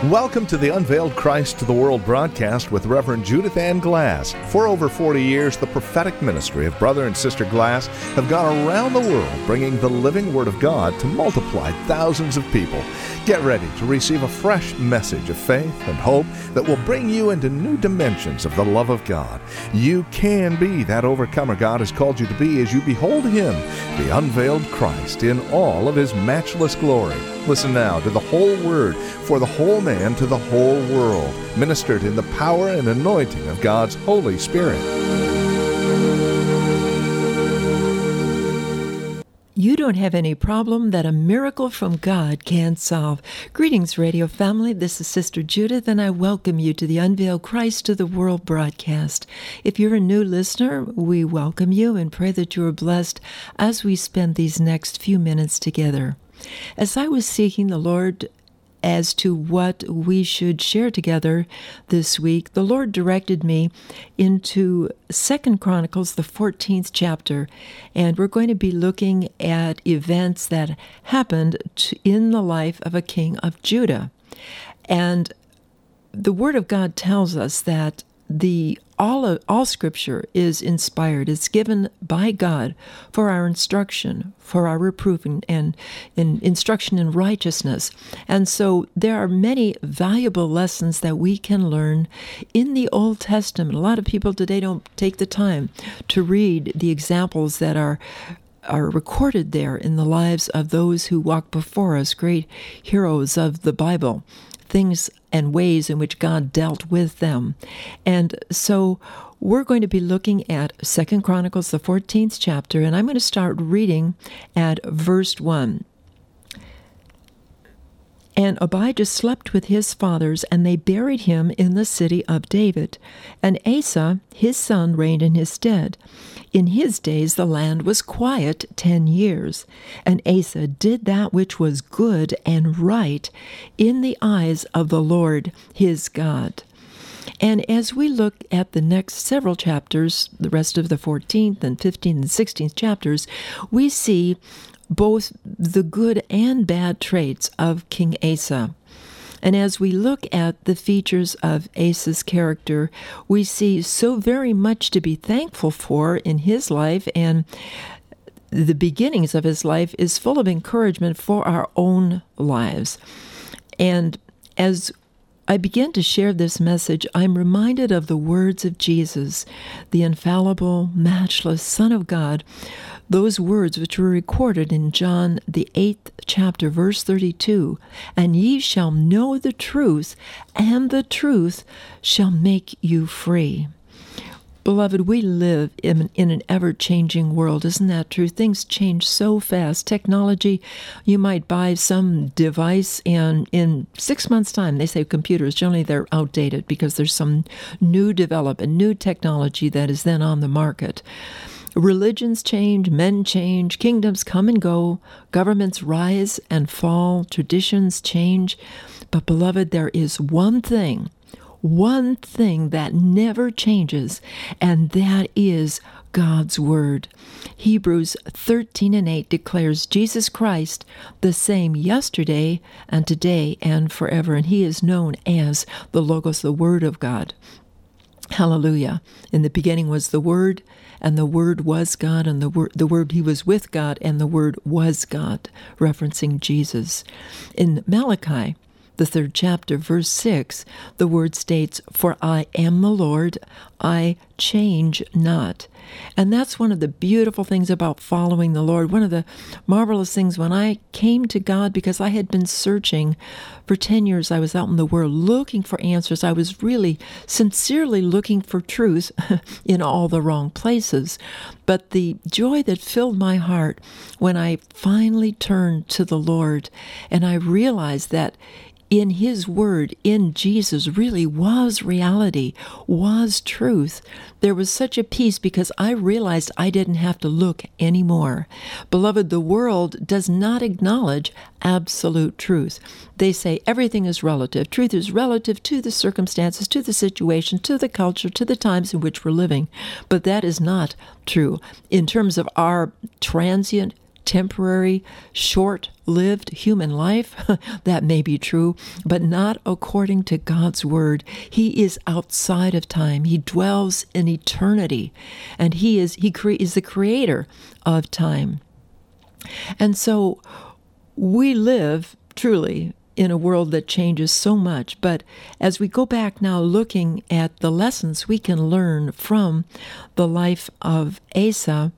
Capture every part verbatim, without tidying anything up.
Welcome to the Unveiled Christ to the World broadcast with Reverend Judith Ann Glass. For over forty years, the prophetic ministry of Brother and Sister Glass have gone around the world bringing the living Word of God to multiply thousands of people. Get ready to receive a fresh message of faith and hope that will bring you into new dimensions of the love of God. You can be that overcomer God has called you to be as you behold Him, the unveiled Christ, in all of His matchless glory. Listen now to the whole Word for the whole man to the whole world, ministered in the power and anointing of God's Holy Spirit. You don't have any problem that a miracle from God can't solve. Greetings, radio family. This is Sister Judith, and I welcome you to the Unveiled Christ to the World broadcast. If you're a new listener, we welcome you and pray that you are blessed as we spend these next few minutes together. As I was seeking the Lord as to what we should share together this week, the Lord directed me into Second Chronicles, the fourteenth chapter, and we're going to be looking at events that happened to, in the life of a king of Judah. And the Word of God tells us that the all of, all Scripture is inspired. It's given by God for our instruction, for our reproof, and, and, and instruction in righteousness. And so there are many valuable lessons that we can learn in the Old Testament. A lot of people today don't take the time to read the examples that are are recorded there in the lives of those who walk before us, great heroes of the Bible, things and ways in which God dealt with them. And so we're going to be looking at Second Chronicles, the fourteenth chapter, and I'm going to start reading at verse one. And Abijah slept with his fathers, and they buried him in the city of David. And Asa, his son, reigned in his stead. In his days the land was quiet ten years. And Asa did that which was good and right in the eyes of the Lord his God. And as we look at the next several chapters, the rest of the fourteenth and fifteenth and sixteenth chapters, we see both the good and bad traits of King Asa. And as we look at the features of Asa's character, we see so very much to be thankful for in his life, and the beginnings of his life is full of encouragement for our own lives. And as I begin to share this message, I'm reminded of the words of Jesus, the infallible, matchless Son of God, those words which were recorded in John, the eighth chapter, verse thirty-two, "And ye shall know the truth, and the truth shall make you free." Beloved, we live in, in an ever-changing world. Isn't that true? Things change so fast. Technology, you might buy some device, and in six months' time, they say computers, generally they're outdated because there's some new development, new technology that is then on the market. Religions change, men change, kingdoms come and go, governments rise and fall, traditions change. But beloved, there is one thing One thing that never changes, and that is God's Word. Hebrews thirteen and eight declares Jesus Christ the same yesterday and today and forever, and He is known as the Logos, the Word of God. Hallelujah. In the beginning was the Word, and the Word was God, and the Word, the Word, He was with God, and the Word was God, referencing Jesus. In Malachi, the third chapter, verse six, the word states, "For I am the Lord, I change not." And that's one of the beautiful things about following the Lord. One of the marvelous things when I came to God, because I had been searching for ten years, I was out in the world looking for answers. I was really sincerely looking for truth in all the wrong places. But the joy that filled my heart when I finally turned to the Lord and I realized that in His Word, in Jesus, really was reality, was truth. There was such a peace because I realized I didn't have to look anymore. Beloved, the world does not acknowledge absolute truth. They say everything is relative. Truth is relative to the circumstances, to the situation, to the culture, to the times in which we're living. But that is not true. In terms of our transient temporary, short-lived human life. That may be true, but not according to God's word. He is outside of time. He dwells in eternity, and he is he cre- is the creator of time. And so we live truly in a world that changes so much. But as we go back now looking at the lessons we can learn from the life of Asa,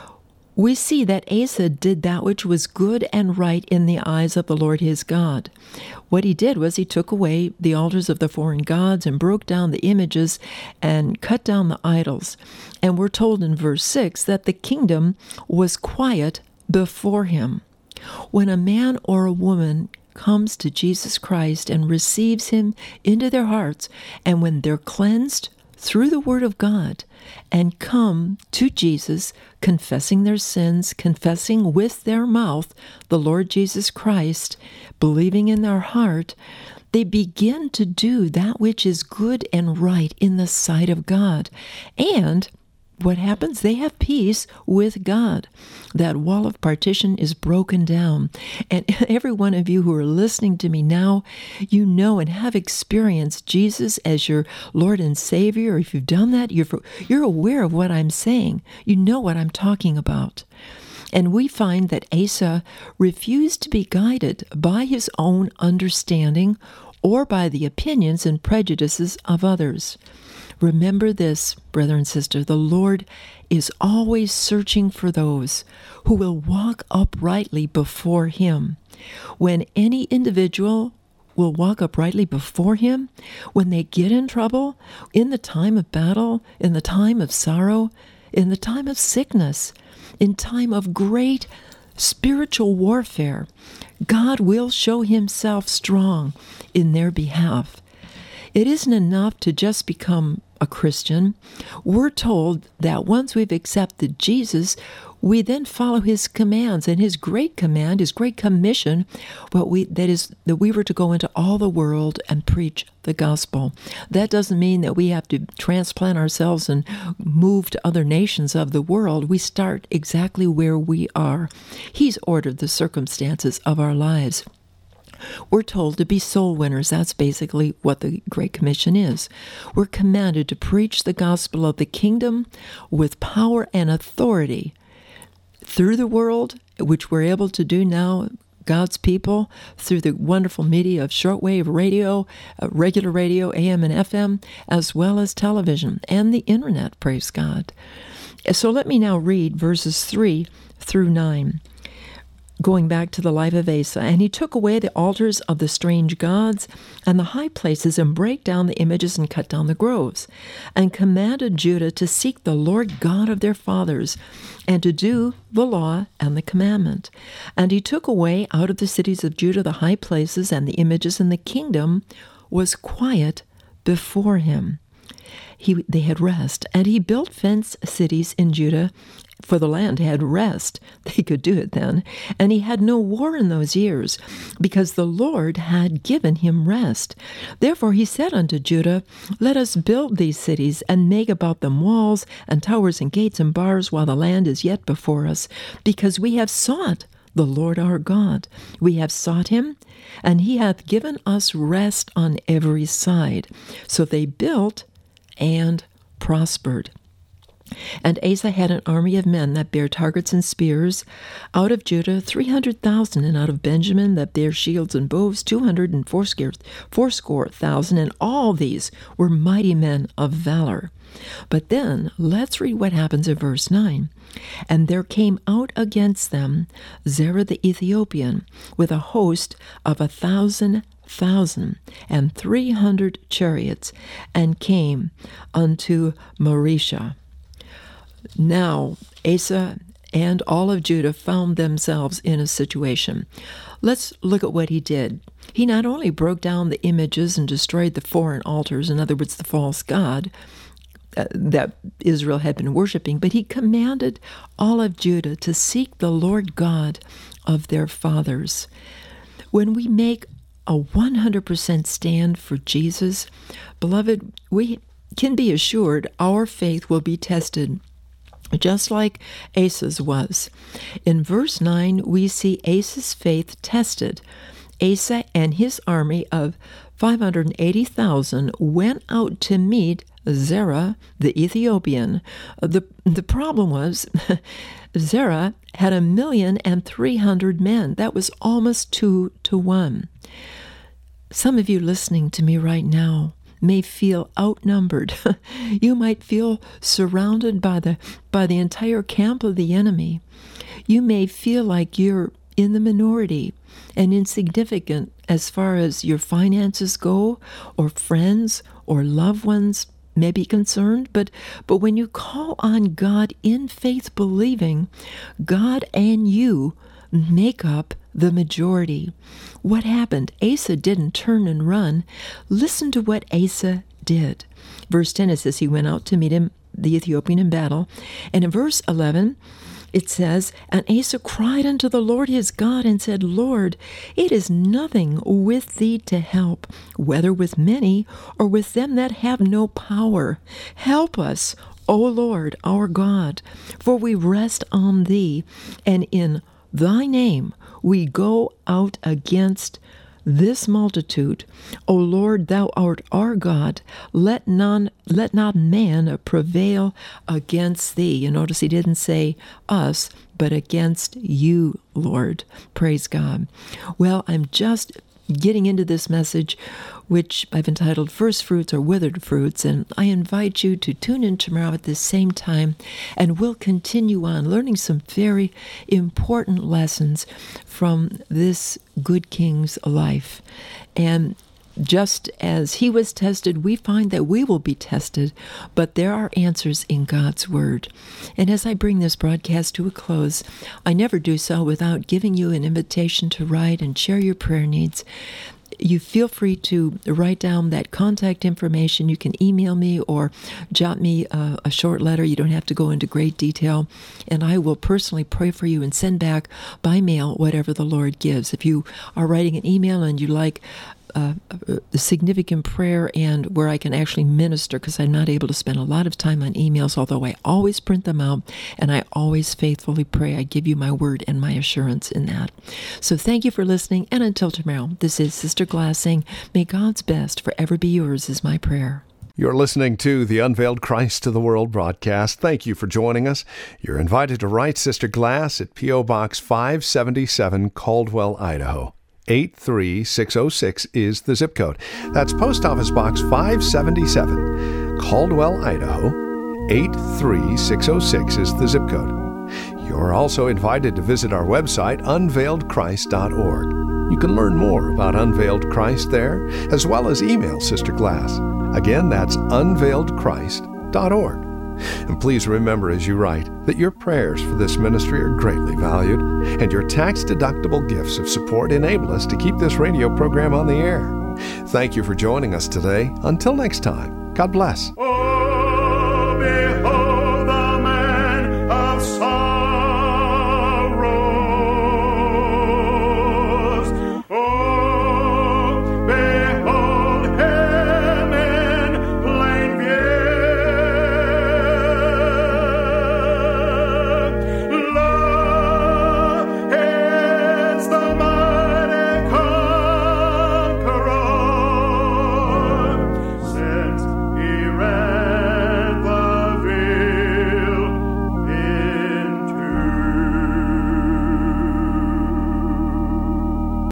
we see that Asa did that which was good and right in the eyes of the Lord his God. What he did was he took away the altars of the foreign gods and broke down the images and cut down the idols. And we're told in verse six that the kingdom was quiet before him. When a man or a woman comes to Jesus Christ and receives him into their hearts, and when they're cleansed through the Word of God and come to Jesus, confessing their sins, confessing with their mouth the Lord Jesus Christ, believing in their heart, they begin to do that which is good and right in the sight of God. And what happens? They have peace with God. That wall of partition is broken down. And every one of you who are listening to me now, you know and have experienced Jesus as your Lord and Savior. If you've done that, you're, you're aware of what I'm saying. You know what I'm talking about. And we find that Asa refused to be guided by his own understanding or by the opinions and prejudices of others. Remember this, brother and sister, the Lord is always searching for those who will walk uprightly before him. When any individual will walk uprightly before him, when they get in trouble, in the time of battle, in the time of sorrow, in the time of sickness, in time of great spiritual warfare, God will show himself strong in their behalf. It isn't enough to just become a Christian. We're told that once we've accepted Jesus, we then follow his commands, and his great command, his great commission, what we that is that we were to go into all the world and preach the gospel. That doesn't mean that we have to transplant ourselves and move to other nations of the world. We start exactly where we are. He's ordered the circumstances of our lives. We're told to be soul winners. That's basically what the Great Commission is. We're commanded to preach the gospel of the kingdom with power and authority through the world, which we're able to do now, God's people, through the wonderful media of shortwave radio, uh, regular radio, A M and F M, as well as television and the internet, praise God. So let me now read verses three through nine. Going back to the life of Asa, and he took away the altars of the strange gods and the high places, and brake down the images and cut down the groves, and commanded Judah to seek the Lord God of their fathers, and to do the law and the commandment. And he took away out of the cities of Judah the high places and the images, and the kingdom was quiet before him. He, they had rest, and he built fenced cities in Judah, for the land had rest. They could do it then. And he had no war in those years, because the Lord had given him rest. Therefore he said unto Judah, Let us build these cities, and make about them walls, and towers, and gates, and bars, while the land is yet before us, because we have sought the Lord our God. We have sought him, and he hath given us rest on every side. So they built and prospered. And Asa had an army of men that bare targets and spears, out of Judah three hundred thousand, and out of Benjamin that bare shields and bows two hundred and fourscore, fourscore thousand, and all these were mighty men of valor. But then let's read what happens in verse nine. And there came out against them Zerah the Ethiopian with a host of a thousand thousand and three hundred chariots, and came unto Marisha. Now Asa and all of Judah found themselves in a situation. Let's look at what he did. He not only broke down the images and destroyed the foreign altars, in other words, the false god uh, that Israel had been worshiping, but he commanded all of Judah to seek the Lord God of their fathers. When we make a one hundred percent stand for Jesus, beloved, we can be assured our faith will be tested. just like Asa's was. In verse nine, we see Asa's faith tested. Asa and his army of five hundred eighty thousand went out to meet Zerah the Ethiopian. The, the problem was Zerah had a million and three hundred men. That was almost two to one. Some of you listening to me right now may feel outnumbered. You might feel surrounded by the by the entire camp of the enemy. You may feel like you're in the minority and insignificant as far as your finances go, or friends or loved ones may be concerned, but but when you call on God in faith believing, God and you make up the majority. What happened? Asa didn't turn and run. Listen to what Asa did. Verse ten, it says he went out to meet him, the Ethiopian, in battle. And in verse eleven, it says, and Asa cried unto the Lord his God and said, Lord, it is nothing with thee to help, whether with many or with them that have no power. Help us, O Lord our God, for we rest on thee, and in thy name we go out against this multitude. O Lord, thou art our God. Let none, let not man prevail against thee. You notice he didn't say us, but against you, Lord. Praise God. Well, I'm just getting into this message, which I've entitled First Fruits or Withered Fruits, and I invite you to tune in tomorrow at the same time, and we'll continue on learning some very important lessons from this good king's life. And just as he was tested, we find that we will be tested, but there are answers in God's Word. And as I bring this broadcast to a close, I never do so without giving you an invitation to write and share your prayer needs. You feel free to write down that contact information. You can email me or jot me a, a short letter. You don't have to go into great detail. And I will personally pray for you and send back by mail whatever the Lord gives. If you are writing an email and you like Uh, a significant prayer and where I can actually minister, because I'm not able to spend a lot of time on emails, although I always print them out and I always faithfully pray. I give you my word and my assurance in that. So thank you for listening, and until tomorrow, this is Sister Glass saying, may God's best forever be yours is my prayer. You're listening to the Unveiled Christ to the World broadcast. Thank you for joining us. You're invited to write Sister Glass at P O Box five seventy-seven, Caldwell, Idaho. eight three six oh six is the zip code. That's Post Office Box five seventy-seven, Caldwell, Idaho. eight three six oh six is the zip code. You're also invited to visit our website, unveiled christ dot org. You can learn more about Unveiled Christ there, as well as email Sister Glass. Again, that's unveiled christ dot org. And please remember as you write that your prayers for this ministry are greatly valued, and your tax-deductible gifts of support enable us to keep this radio program on the air. Thank you for joining us today. Until next time, God bless.